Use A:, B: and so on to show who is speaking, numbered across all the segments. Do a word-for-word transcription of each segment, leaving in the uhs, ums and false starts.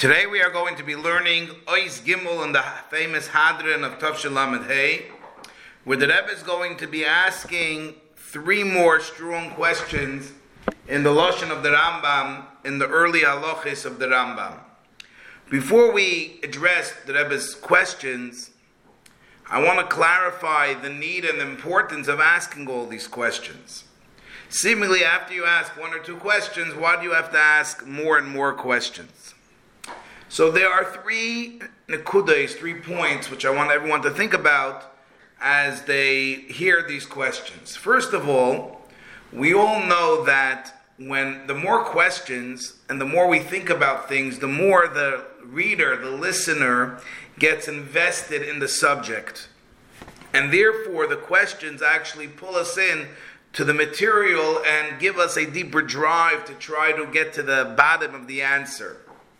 A: Today we are going to be learning Ois Gimel in the famous Hadran of Tov Lamed Hey, where the Rebbe is going to be asking three more strong questions in the Lashon of the Rambam, in the early halachis of the Rambam. Before we address the Rebbe's questions, I want to clarify the need and the importance of asking all these questions. Seemingly, after you ask one or two questions, why do you have to ask more and more questions? So there are three nekudas, three points, which I want everyone to think about as they hear these questions. First of all, we all know that when the more questions and the more we think about things, the more the reader, the listener, gets invested in the subject. And therefore, the questions actually pull us in to the material and give us a deeper drive to try to get to the bottom of the answer.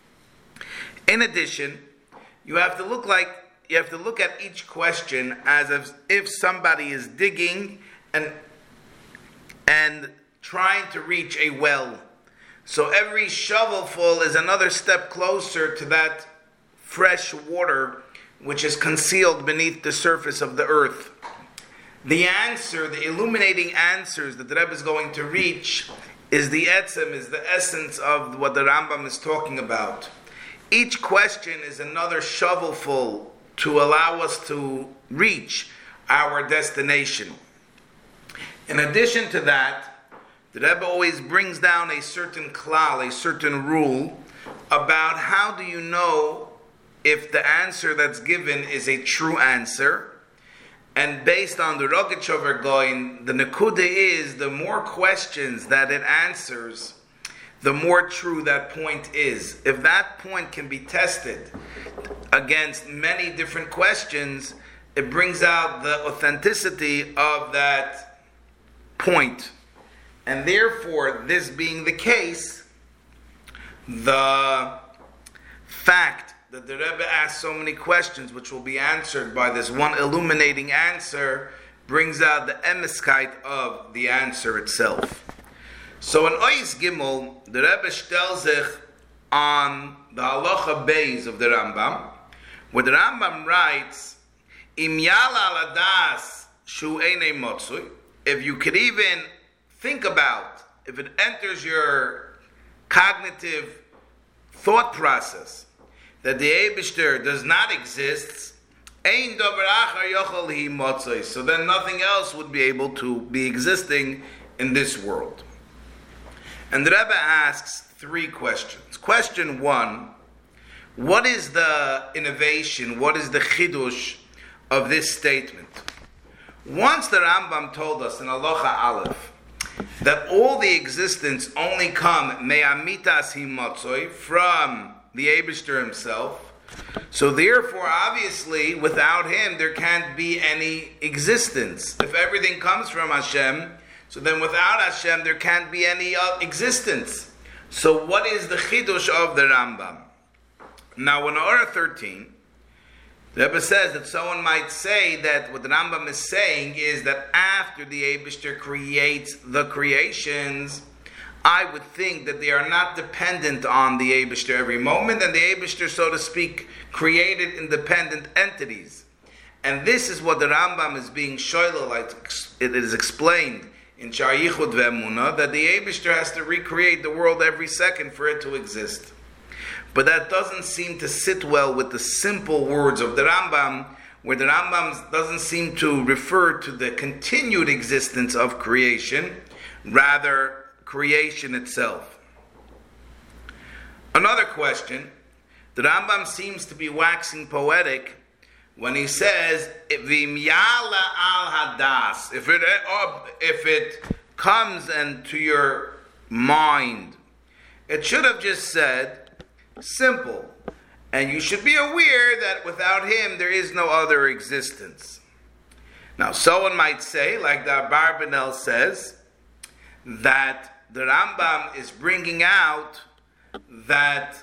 A: In addition, you have to look like you have to look at each question as if, if somebody is digging and and trying to reach a well. So every shovelful is another step closer to that fresh water which is concealed beneath the surface of the earth. The answer, the illuminating answers that the Rebbe is going to reach is the etzem, is the essence of what the Rambam is talking about. Each question is another shovelful to allow us to reach our destination. In addition to that, the Rebbe always brings down a certain klal, a certain rule, about how do you know if the answer that's given is a true answer. And based on the Rogachover Goin, the Nekuda is the more questions that it answers, the more true that point is. If that point can be tested against many different questions, it brings out the authenticity of that point. And therefore, this being the case, the fact that the Rebbe asked so many questions, which will be answered by this one illuminating answer, brings out the emeskite of the answer itself. So in Ois Gimel, the Rebbe stellt sich on the halacha beis of the Rambam, where the Rambam writes, Im yala al adas shu einei motzui, if you could even think about, if it enters your cognitive thought process, that the Eibishter does not exist, ein davar achar yochel hi motzui, so then nothing else would be able to be existing in this world. And the Rebbe asks three questions. Question one, what is the innovation, what is the chidush of this statement? Once the Rambam told us in Halacha Aleph that all the existence only come me'amitas himotzoi, from the Eibishter himself, so therefore obviously without him there can't be any existence. If everything comes from Hashem, so then without Hashem, there can't be any uh, existence. So what is the chidush of the Rambam? Now in Orah thirteen, the Rebbe says that someone might say that what the Rambam is saying is that after the Eibishter creates the creations, I would think that they are not dependent on the Eibishter every moment, and the Eibishter, so to speak, created independent entities. And this is what the Rambam is being shoylel, like it is explained in Sha'ar Yichud Ve'emunah, that the Eibishter has to recreate the world every second for it to exist. But that doesn't seem to sit well with the simple words of the Rambam, where the Rambam doesn't seem to refer to the continued existence of creation, rather creation itself. Another question, the Rambam seems to be waxing poetic when he says, "V'im yala al hadas," if it if it comes into your mind, it should have just said simple, and you should be aware that without him there is no other existence. Now, someone might say, like the Abarbanel says, that the Rambam is bringing out that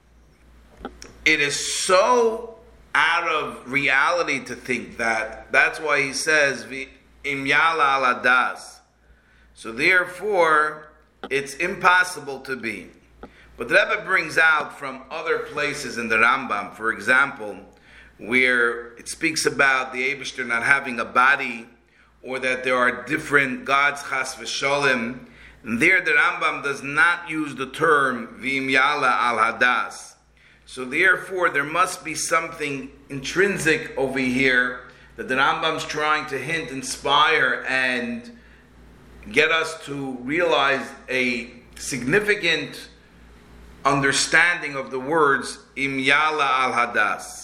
A: it is so out of reality to think that. That's why he says, Im yala al hadas. So therefore, it's impossible to be. But the Rebbe brings out from other places in the Rambam, for example, where it speaks about the Eibishter not having a body, or that there are different gods, chas v'sholem. And there the Rambam does not use the term v'im yala al hadas. So therefore there must be something intrinsic over here that the Rambam's trying to hint, inspire, and get us to realize a significant understanding of the words im yala al hadas.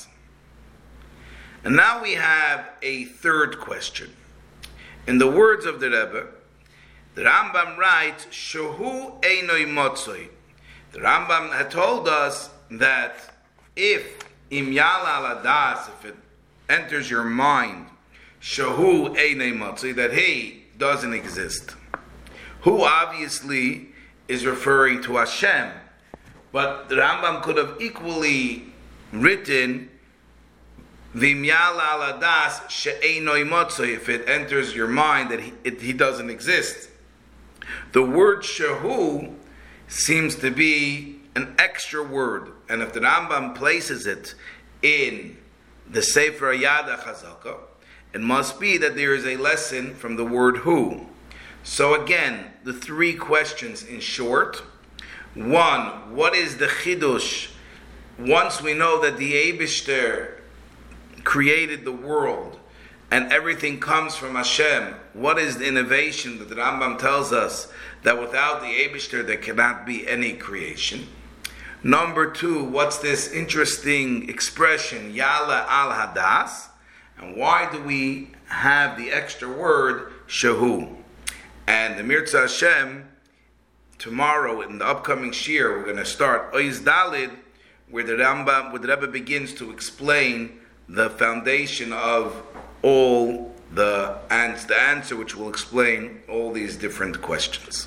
A: And now we have a third question. In the words of the Rebbe, the Rambam writes, Shehu einoi motzoi. The Rambam had told us that if im yala al hadas, if it enters your mind, Shehu einoi motzoi, that he doesn't exist. Who obviously is referring to Hashem. But the Rambam could have equally written V'im yala al hadas she'einoi motzoi, if it enters your mind that he, it, he doesn't exist. The word shehu seems to be an extra word, and if the Rambam places it in the Sefer Yada Chazaka, it must be that there is a lesson from the word who. So again, the three questions in short. One, what is the chidush? Once we know that the Eibishter created the world and everything comes from Hashem, what is the innovation that the Rambam tells us that without the Eibishter there cannot be any creation? Number two, what's this interesting expression, Yala al Hadas? And why do we have the extra word, Shehu? And the Mirza Hashem, tomorrow in the upcoming shir, we're going to start Oiz Dalid, where the Rambam, where the Rebbe begins to explain the foundation of all the, and the answer which will explain all these different questions.